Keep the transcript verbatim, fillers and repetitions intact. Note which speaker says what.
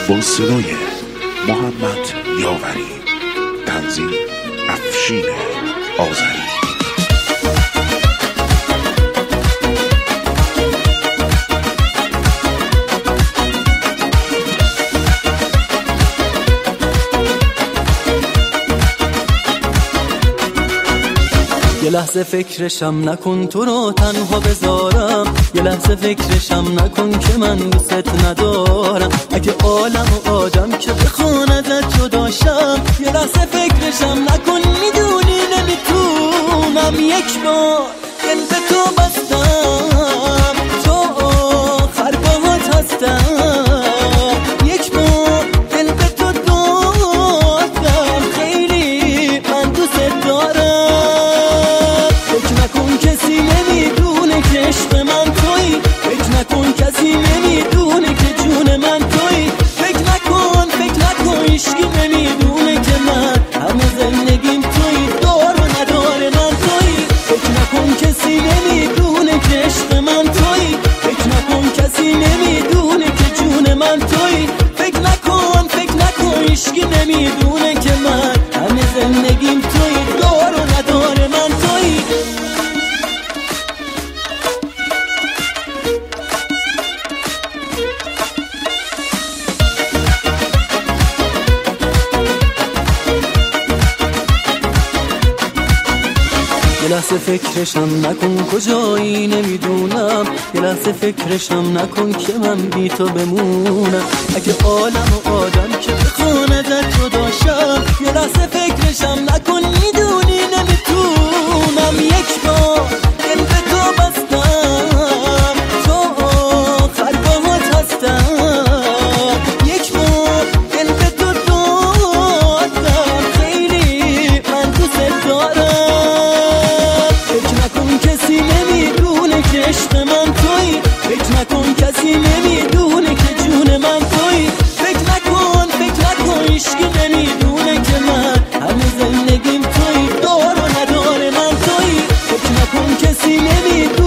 Speaker 1: با صدای محمد یاوری، تنظیم افشین آذری.
Speaker 2: یه لحظه فکرشم نکن تو رو تنها بذارم، یه لحظه فکرشم نکن که من دوست ندارم. اگه عالم و آدم که بخوان ازت جداشم، یه لحظه فکرشم نکن، میدونی نمیتونم. یک بار دل به تو بستم، تو آخر باهات هستم. یک بار دل به تو دادم، خیلی من دوست دارم. فکر نکن کسی نمیدونه که عشق من تویی، فکر نکن کسی نمیدونه که جون من تویی. فکر نکن فکر نکن هیچکی نمیدونه که من همه زندگیم تویی، دار و ندار من تویی. فکر نکن کسی نمیدونه که عشق من تویی، فکر نکن کسی نمیدونه که جون من تویی. فکر نکن فکر نکن هیچکی نمیدونه که من همه زندگیم تویی، دار و ندار من تویی. یه لحظه فکرشم نکن کجایی نمیدونم، یه لحظه فکرشم نکن که من بی تو بمونم. اگه عالم و آدم که بخوان ازت جداشم، یه لحظه فکرشم نکن، میدونی نمیتونم. یک بار دل به تو بستم، تو آخر باهات هستم. یک بار دل به تو دادم، خیلی من دوست دارم. فکر نکن کسی نمیدونه که عشق من تویی، فکر نکن کسی نمیدونه که جون من تویی. فکر نکن فکر نکن هیچکی نمیدونه که من همه زندگیم تویی، دار و ندار من تویی. فکر نکن کسی نمیدونه